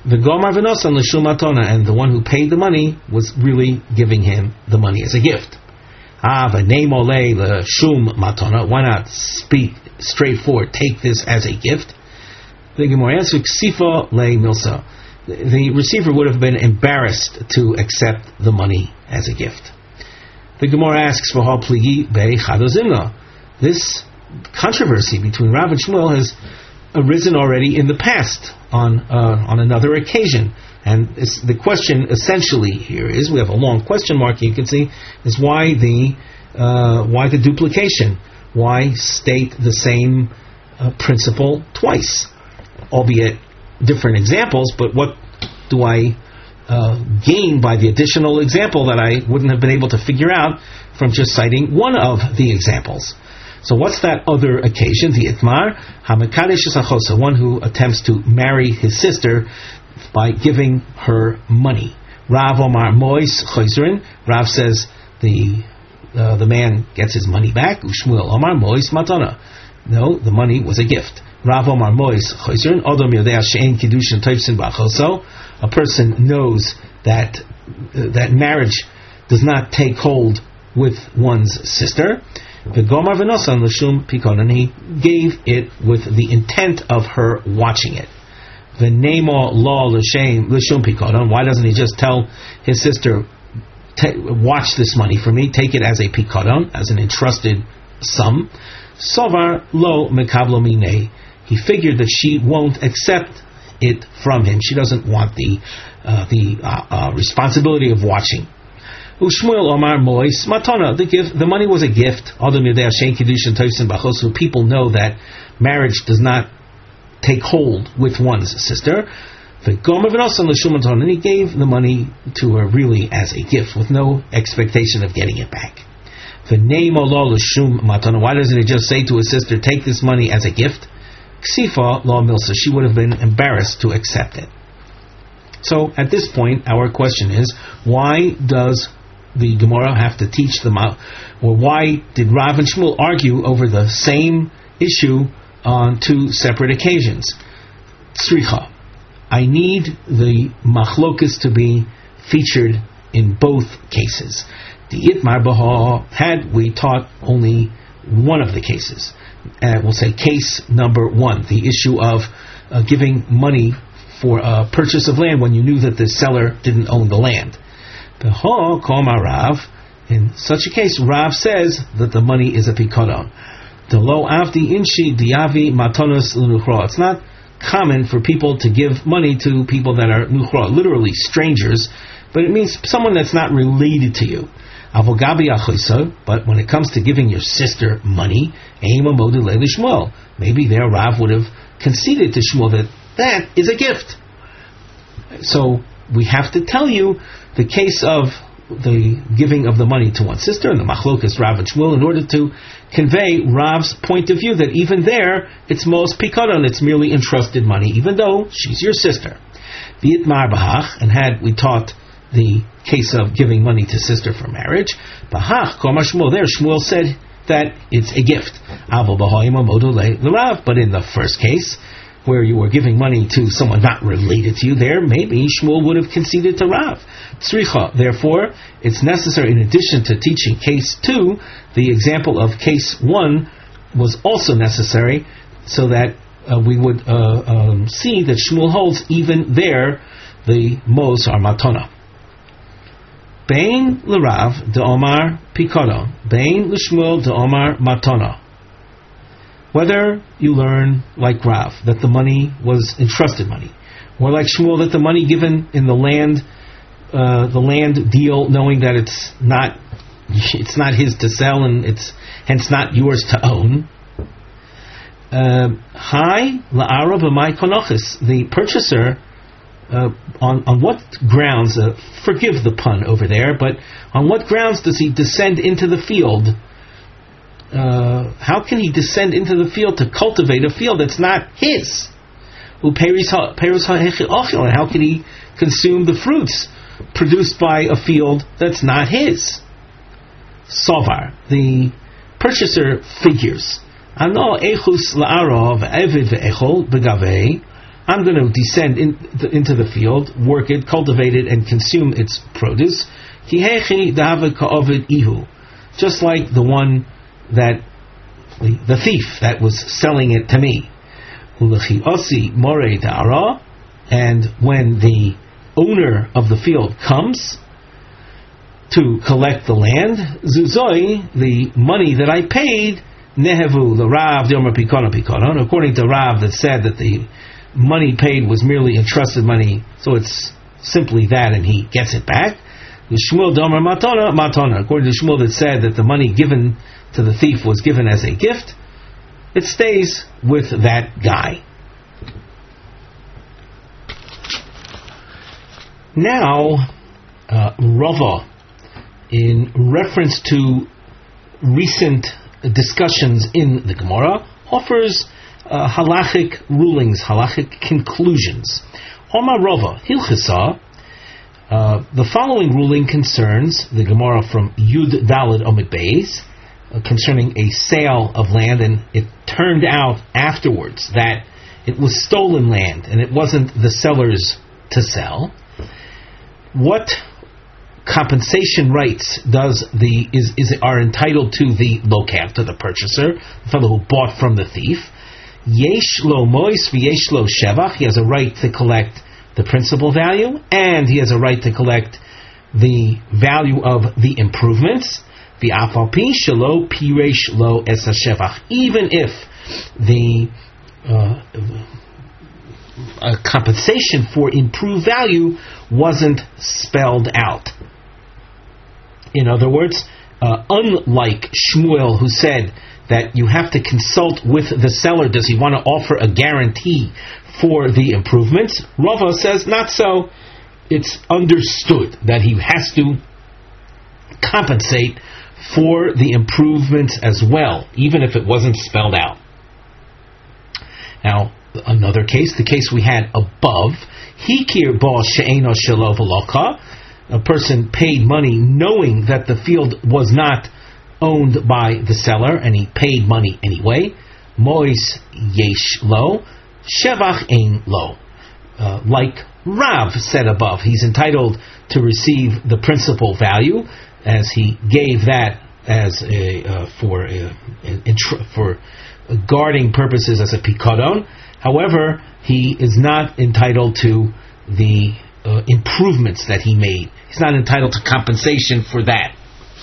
V'gomar v'nosan l'shum matona, and the one who paid the money was really giving him the money as a gift. Ah, v'neim olei l'shum matona. Why not speak straightforward? Take this as a gift. The Gemara answers, Ksifa le milsa. The receiver would have been embarrassed to accept the money as a gift. The Gemara asks, V'ha pligi be chadozimna. This controversy between Rav and Shmuel has arisen already in the past on uh, on another occasion, and it's, the question essentially here is, we have a long question mark you can see, is why the uh, why the duplication? Why state the same uh, principle twice, albeit different examples? But what do I uh, gain by the additional example that I wouldn't have been able to figure out from just citing one of the examples? So what's that other occasion? The itmar, hamakadesh achosa, one who attempts to marry his sister by giving her money. Rav Omar Mois Choizrin. Rav says the uh, the man gets his money back. Ushmuel Omar Mois Matana. No, the money was a gift. Rav Omar Mois Choizrin. Odom Yodea She'en Kiddushin Toifsin Bachoso. A person knows that uh, that marriage does not take hold with one's sister. The Gomar v'nosan l'shum pikon, and he gave it with the intent of her watching it. The nemo law l'shem l'shum pikon. Why doesn't he just tell his sister, watch this money for me, take it as a pikon, as an entrusted sum? Sovar lo mekablo minei. He figured that she won't accept it from him. She doesn't want the uh, the uh, uh, responsibility of watching. Ushmuel Omar Mois Matana. The gift, the money was a gift. People know that marriage does not take hold with one's sister. And he gave the money to her really as a gift, with no expectation of getting it back. Why doesn't he just say to his sister, take this money as a gift? Ksifa la milsa. She would have been embarrassed to accept it. So at this point, our question is, why does the Gemara have to teach them out, or why did Rav and Shmuel argue over the same issue on two separate occasions? Tzricha. I need the machlokas to be featured in both cases. The Itmar Baha, had we taught only one of the cases, uh, we'll say case number one, the issue of uh, giving money for a purchase of land when you knew that the seller didn't own the land. In such a case, Rav says that the money is a pikadon. It's not common for people to give money to people that are nuchra, literally strangers, but it means someone that's not related to you. But when it comes to giving your sister money, maybe there Rav would have conceded to Shmuel that that is a gift. So we have to tell you the case of the giving of the money to one sister and the machlokas Rav and Shmuel, in order to convey Rav's point of view that even there it's most pikadon, it's merely entrusted money, even though she's your sister. V'itmar bahach, and had we taught the case of giving money to sister for marriage, bahach koma Shmuel, there Shmuel said that it's a gift. Aval b'ha'im amodu l'Rav, but in the first case, where you were giving money to someone not related to you, there maybe Shmuel would have conceded to Rav. Tzricha. Therefore, it's necessary, in addition to teaching case two, the example of case one was also necessary, so that uh, we would uh, um, see that Shmuel holds even there the mos are matona. Bein l'Rav de Omar pikadon, bein l'Shmuel de Omar matona. Whether you learn like Rav that the money was entrusted money, or like Shmuel that the money given in the land, uh, the land deal, knowing that it's not, it's not his to sell and it's hence not yours to own. Hi la'ara b'mai konochis. The purchaser, uh, on on what grounds? Uh, forgive the pun over there, but on what grounds does he descend into the field? Uh, how can he descend into the field to cultivate a field that's not his? And how can he consume the fruits produced by a field that's not his? Sovar, the purchaser figures. I'm going to descend in, the, into the field, work it, cultivate it, and consume its produce. Just like the one that, the, the thief that was selling it to me. And when the owner of the field comes to collect the land, Zuzoi, the money that I paid, Nehevu, the Rav, according to Rav that said that the money paid was merely entrusted money, so it's simply that and he gets it back. The Shmuel Domer Matona, Matona, according to Shmuel that said that the money given to the thief was given as a gift, it stays with that guy. Now, uh, Rava, in reference to recent discussions in the Gemara, offers uh, halachic rulings, halachic conclusions. Omar Rava, Hilchasa, uh, the following ruling concerns the Gemara from Yud Daled Omid Beis, uh, concerning a sale of land, and it turned out afterwards that it was stolen land and it wasn't the seller's to sell. What compensation rights does the is is are entitled to the lokav, to the purchaser, the fellow who bought from the thief? Yesh lo mois v'yesh lo shevach. He has a right to collect the principal value, and he has a right to collect the value of the improvements. V'af al pi shelo piresh lo es hashevach. Even if the uh, a compensation for improved value wasn't spelled out. In other words, uh, unlike Shmuel, who said that you have to consult with the seller, does he want to offer a guarantee for the improvements? Rava says not so. It's understood that he has to compensate for the improvements as well, even if it wasn't spelled out. Now, another case, the case we had above, Hikir ba she'eno shelo v'loka, a person paid money knowing that the field was not owned by the seller, and he paid money anyway. Mois yesh lo, shevach ein lo. Uh, like Rav said above, he's entitled to receive the principal value, as he gave that as a uh, for uh, intr- for guarding purposes as a pikadon. However, he is not entitled to the uh, improvements that he made. He's not entitled to compensation for that.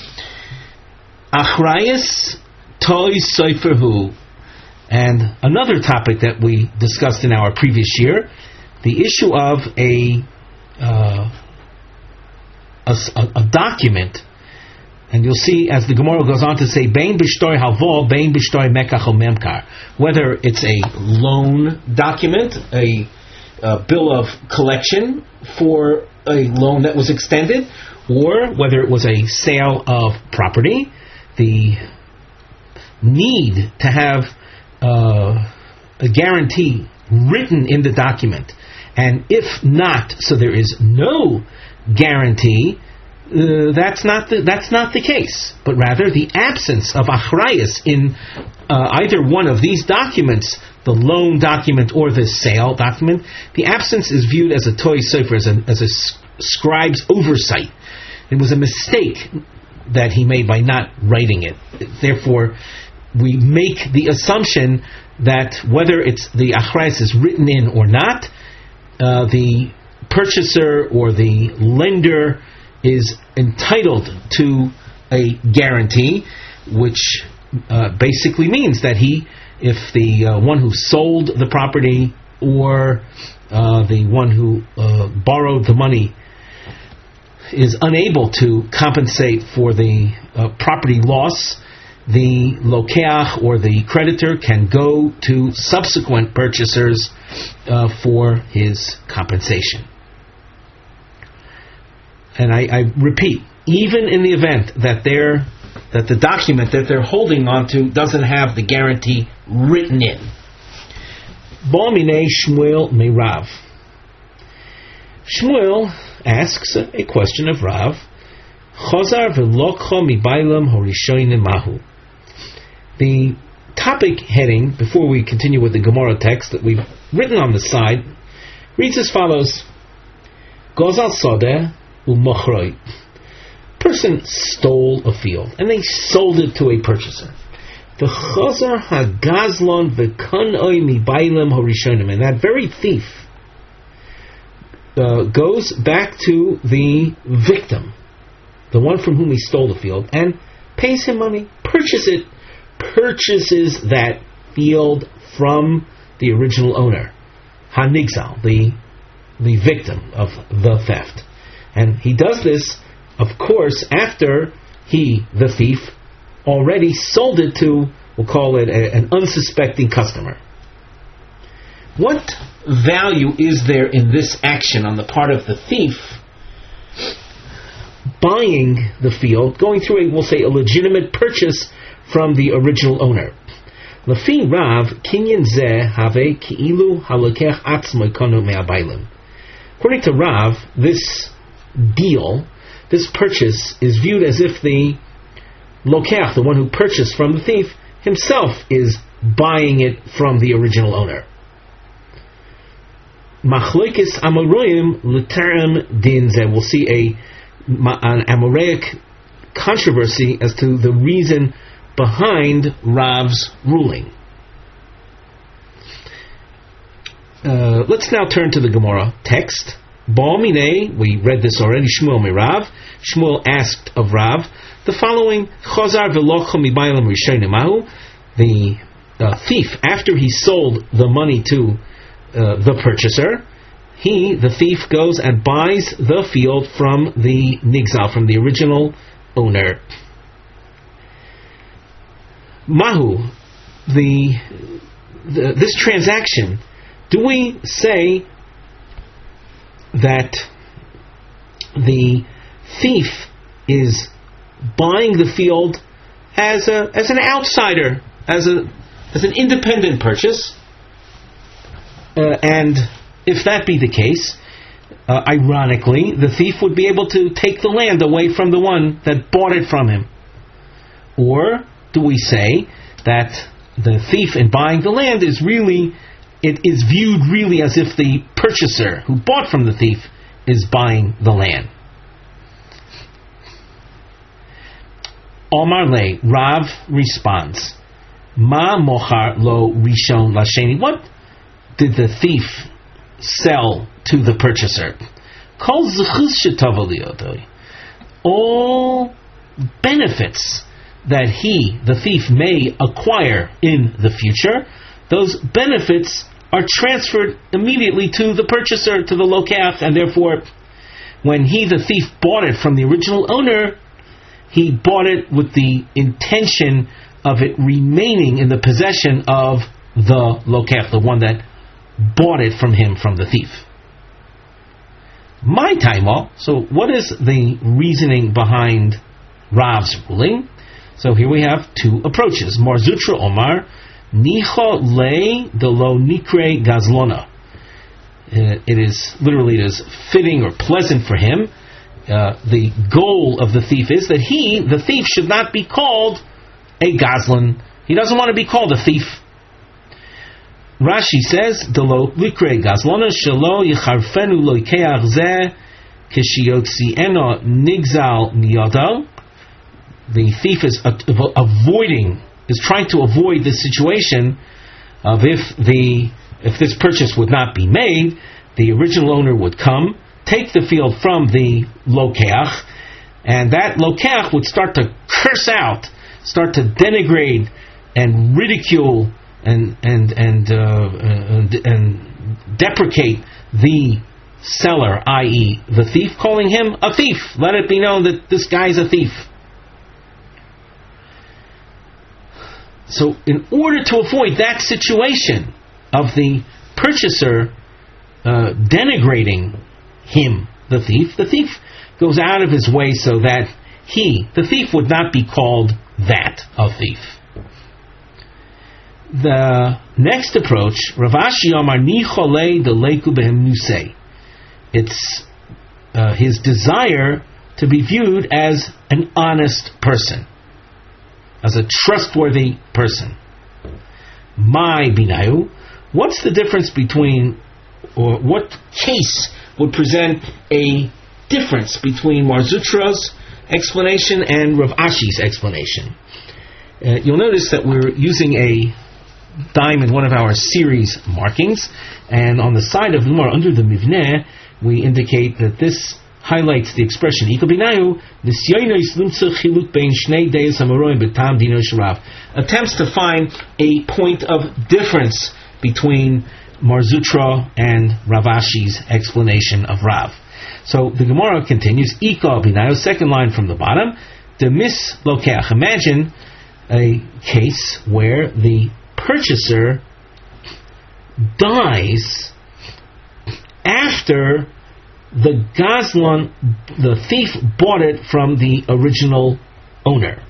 Achrayus toy soiferhu. And another topic that we discussed in our previous year, the issue of a uh, a, a document. And you'll see as the Gemara goes on to say, Bein b'shtoy halvo, bein b'shtoy mekach o memkar. Whether it's a loan document, a, a bill of collection for a loan that was extended, or whether it was a sale of property, the need to have uh, a guarantee written in the document, and if not, so there is no guarantee, Uh, that's not the that's not the case, but rather the absence of achrayus in uh, either one of these documents, the loan document or the sale document, the absence is viewed as a toy sofer, as a, as a scribe's oversight. It was a mistake that he made by not writing it. Therefore, we make the assumption that whether it's the achrayus is written in or not, uh, the purchaser or the lender is entitled to a guarantee, which uh, basically means that he, if the uh, one who sold the property or uh, the one who uh, borrowed the money is unable to compensate for the uh, property loss, the lokeach or the creditor can go to subsequent purchasers uh, for his compensation. And I, I repeat, even in the event that they're, that the document that they're holding onto doesn't have the guarantee written in. Ba'minei Shmuel me Rav. Shmuel asks a question of Rav. Chazar v'lokcha mi bailam horishonim mahu. The top topic heading, before we continue with the Gemara text that we've written on the side, reads as follows: Gozal Sodeh u'mochroi. Person stole a field and they sold it to a purchaser. The Chazar Hagazlon v'kanoi mibaylam horishonim, and that very thief uh, goes back to the victim, the one from whom he stole the field, and pays him money, purchase it, purchases that field from the original owner, Hanigzal, the the victim of the theft. And he does this, of course, after he, the thief, already sold it to, we'll call it a, an unsuspecting customer. What value is there in this action on the part of the thief, buying the field, going through a, we'll say, a legitimate purchase from the original owner? Lefi Rav, kinyan zeh have ki'ilu halokech atzmo kono me'abaylim. According to Rav, this deal, this purchase, is viewed as if the lokech, the one who purchased from the thief, himself is buying it from the original owner. Machloikis Amoraim l'terem din zeh. We'll see a an Amoraic controversy as to the reason behind Rav's ruling. Uh, let's now turn to the Gemara text. Ba'amine, we read this already. Shmuel mirav. Shmuel asked of Rav the following: Chazar v'locho mibaylam rishonimahu. The uh, thief, after he sold the money to uh, the purchaser, he, the thief, goes and buys the field from the nigzal, from the original owner. Mahu, the, the this transaction. Do we say that the thief is buying the field as a as an outsider, as a as an independent purchase? Uh, and if that be the case, uh, ironically, the thief would be able to take the land away from the one that bought it from him. Or do we say that the thief, in buying the land, is really it is viewed really as if the purchaser who bought from the thief is buying the land? Omar Le, Rav responds, Ma mochar lo rishon lasheni. What did the thief sell to the purchaser? Kol zechus shetava liyodoi. All benefits that he, the thief, may acquire in the future, those benefits are transferred immediately to the purchaser, to the lokach, and therefore, when he, the thief, bought it from the original owner, he bought it with the intention of it remaining in the possession of the lokach, the one that bought it from him, from the thief. My taima, so what is the reasoning behind Rav's ruling? So here we have two approaches. Mar Zutra Omar, Nicho le de lo nikre gazlona. It is literally it is fitting or pleasant for him. Uh, the goal of the thief is that he, the thief, should not be called a gazlan. He doesn't want to be called a thief. Rashi says, de lo nikre gazlona shelo yicharfenu lo ikeach zeh kishiyotzieno nigzal miyado. The thief is avoiding, is trying to avoid the situation of if the if this purchase would not be made, the original owner would come, take the field from the lokach, and that lokach would start to curse out, start to denigrate and ridicule and and and uh, and, and deprecate the seller, that is, the thief, calling him a thief. Let it be known that this guy is a thief. So in order to avoid that situation of the purchaser uh, denigrating him, the thief, the thief goes out of his way so that he, the thief, would not be called that, a thief. The next approach, Rav Ashi Amar Ni Cholei de Leiku Behem Nusei. It's uh, his desire to be viewed as an honest person, as a trustworthy person. my binayu. What's the difference between, or what case would present a difference between Mar Zutra's explanation and Rav Ashi's explanation? Uh, you'll notice that we're using a dime in one of our series markings, and on the side of the Gemara, under the Mivneh, we indicate that this highlights the expression attempts to find a point of difference between Mar Zutra and Rav Ashi's explanation of Rav. So the Gemara continues, Ika binayu, second line from the bottom, demis lokeach. Imagine a case where the purchaser dies after the Gazlan, the thief, bought it from the original owner.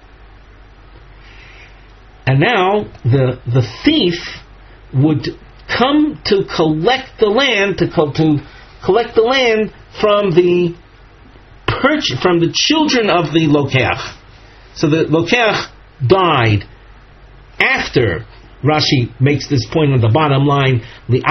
And now the the thief would come to collect the land, to, co- to collect the land from the purch- from the children of the Lokeach. So the Lokeach died after, Rashi makes this point on the bottom line,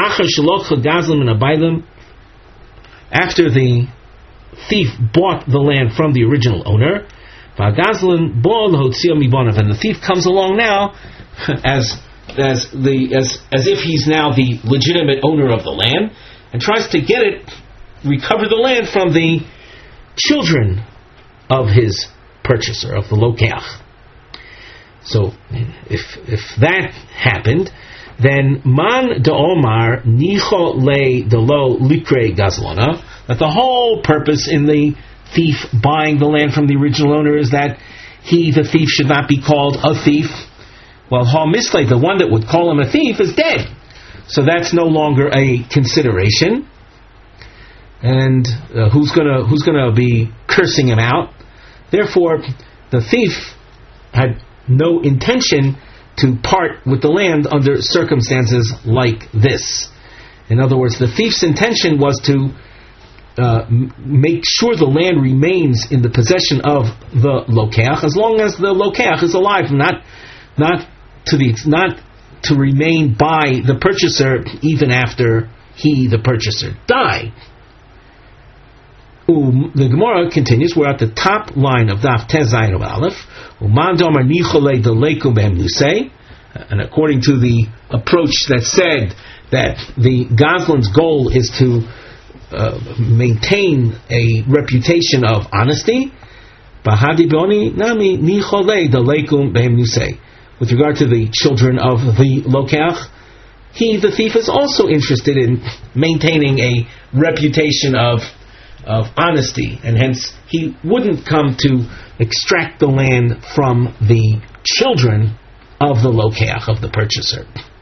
after the thief bought the land from the original owner, and the thief comes along now as as the as as if he's now the legitimate owner of the land, and tries to get it, recover the land from the children of his purchaser, of the Lokeach. So, if if that happened, then man de Omar nicho le de lo likre gazlona, that the whole purpose in the thief buying the land from the original owner is that he, the thief, should not be called a thief. Well, ha misle, the one that would call him a thief, is dead. So that's no longer a consideration. And uh, who's gonna who's gonna be cursing him out? Therefore, the thief had no intention to part with the land under circumstances like this. In other words, the thief's intention was to uh, m- make sure the land remains in the possession of the Lokeach as long as the Lokeach is alive, not not to the not to remain by the purchaser even after he, the purchaser, died. Um, the Gemara continues. We're at the top line of Daf Tez Zayin of Aleph. And according to the approach that said that the Gazlan's goal is to uh, maintain a reputation of honesty, with regard to the children of the Lokeach, he, the thief, is also interested in maintaining a reputation of of honesty, and hence he wouldn't come to extract the land from the children of the Lokeach, of the purchaser.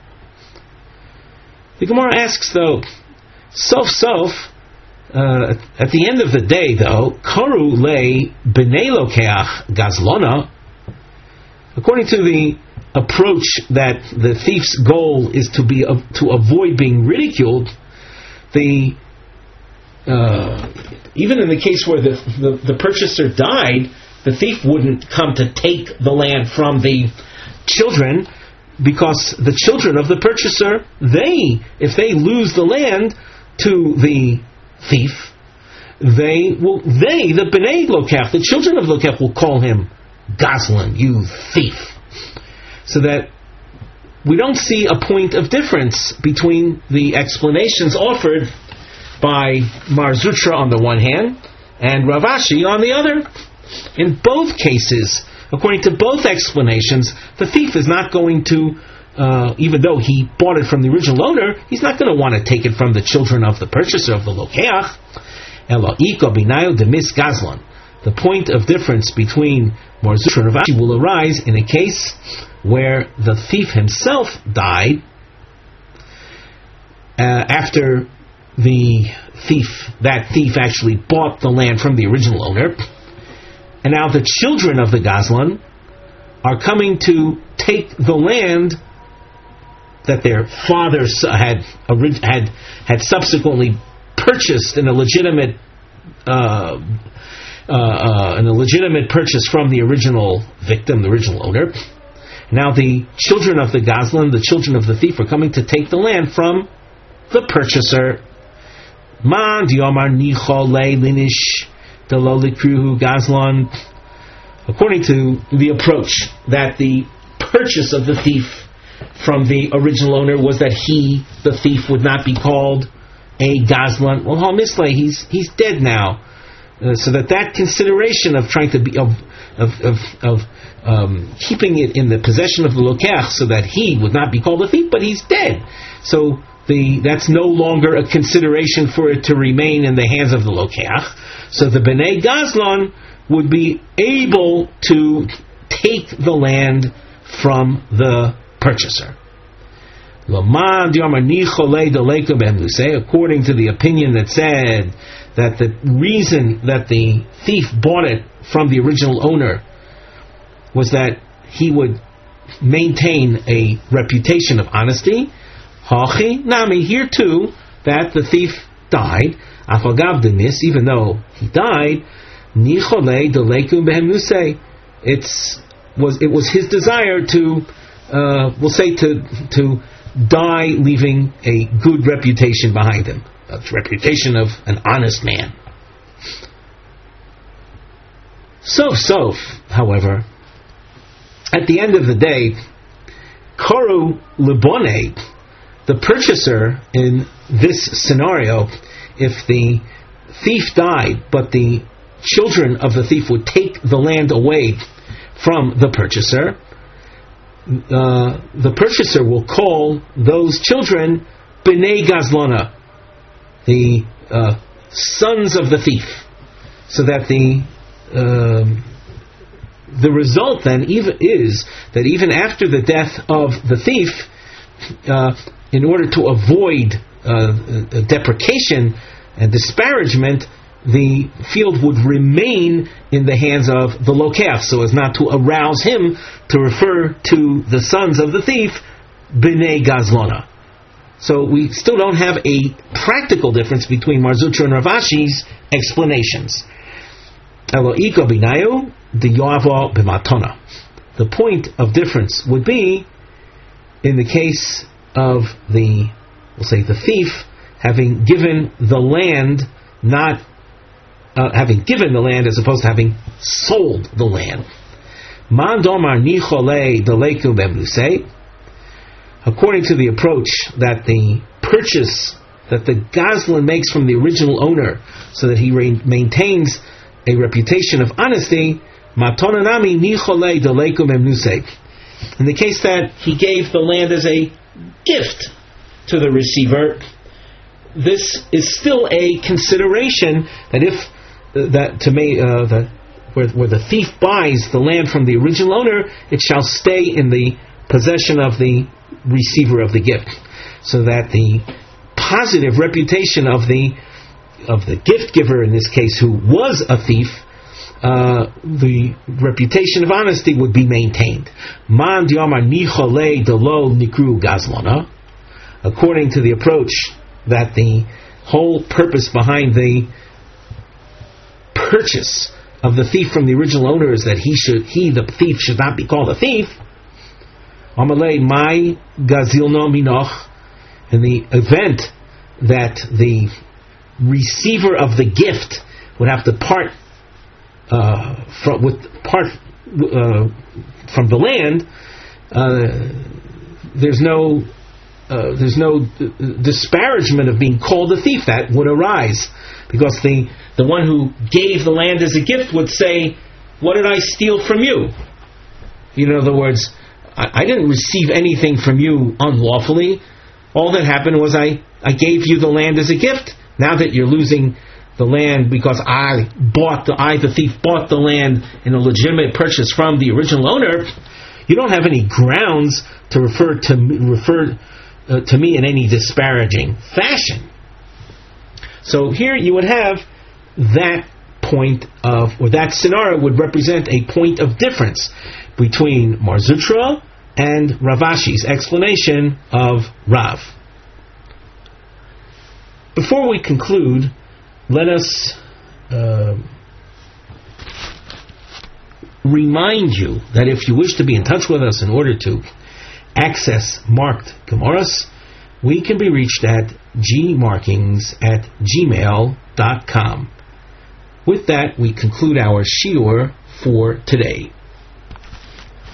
The Gemara asks, though, sof sof, uh, at the end of the day, though, karu le b'nei Lokeach gazlona, according to the approach that the thief's goal is to be uh, to avoid being ridiculed, the Uh, even in the case where the, the the purchaser died, the thief wouldn't come to take the land from the children, because the children of the purchaser, they, if they lose the land to the thief, they will, they, the Bnei Lokeach, the children of Lokeach, will call him Gazlan, you thief. So that we don't see a point of difference between the explanations offered by Mar Zutra on the one hand and Rav Ashi on the other. In both cases, according to both explanations, the thief is not going to, uh, even though he bought it from the original owner, he's not going to want to take it from the children of the purchaser, of the Lokeach. The point of difference between Mar Zutra and Rav Ashi will arise in a case where the thief himself died uh, after the thief, that thief actually bought the land from the original owner, and now the children of the Gazlan are coming to take the land that their fathers had had had subsequently purchased in a legitimate uh, uh, uh, in a legitimate purchase from the original victim, the original owner. Now the children of the Gazlan, the children of the thief, are coming to take the land from the purchaser. Man diomar nichol linish delolikruhu Gazlan. According to the approach that the purchase of the thief from the original owner was that he, the thief, would not be called a Gazlan. Well, Hamisle, he's he's dead now. Uh, so that that consideration of trying to be of of of, of um, keeping it in the possession of the Lokach so that he would not be called a thief, but he's dead. So the that's no longer a consideration for it to remain in the hands of the Lokach. So the Bnei Gazlan would be able to take the land from the purchaser. According to the opinion that said that the reason that the thief bought it from the original owner was that he would maintain a reputation of honesty, Hachi Nami, here too, that the thief died, even though he died, it's was it was his desire to uh, we'll say to to die leaving a good reputation behind him, a reputation of an honest man. So, so, however, at the end of the day, Koru Libone, the purchaser in this scenario, if the thief died, but the children of the thief would take the land away from the purchaser, Uh, the purchaser will call those children Bnei Gazlana, the uh, sons of the thief, so that the um, the result then even is that even after the death of the thief, uh, in order to avoid uh, deprecation and disparagement, the field would remain in the hands of the Lokach, so as not to arouse him to refer to the sons of the thief, Bnei Gazlana. So we still don't have a practical difference between Mar Zutra and Rav Ashi's explanations. Eloika binayu diyavo b'matona. The point of difference would be in the case of the, we'll say, the thief having given the land, not Uh, having given the land as opposed to having sold the land. According to the approach that the purchase that the Gazlan makes from the original owner so that he re- maintains a reputation of honesty, in the case that he gave the land as a gift to the receiver, this is still a consideration that if that to me uh, that where, where the thief buys the land from the original owner, it shall stay in the possession of the receiver of the gift, so that the positive reputation of the of the gift giver in this case, who was a thief, uh, the reputation of honesty would be maintained. Man diamar nichole delo nikru gazlana. According to the approach that the whole purpose behind the purchase of the thief from the original owner is that he should, he the thief should not be called a thief. Amalei mai gazilno minoch. In the event that the receiver of the gift would have to part uh, from with part uh, from the land, uh, there's no uh, there's no disparagement of being called a thief that would arise, because the The one who gave the land as a gift would say, "What did I steal from you?" In other words, I, I didn't receive anything from you unlawfully. All that happened was I, I gave you the land as a gift. Now that you're losing the land because I bought the I the thief bought the land in a legitimate purchase from the original owner, you don't have any grounds to refer to refer uh, to me in any disparaging fashion. So here you would have that point of, or that scenario would represent a point of difference between Mar Zutra and Rav Ashi's explanation of Rav. Before we conclude, let us uh, remind you that if you wish to be in touch with us in order to access marked Gemaras, we can be reached at gmarkings at gmail dot com. With that, we conclude our shiur for today.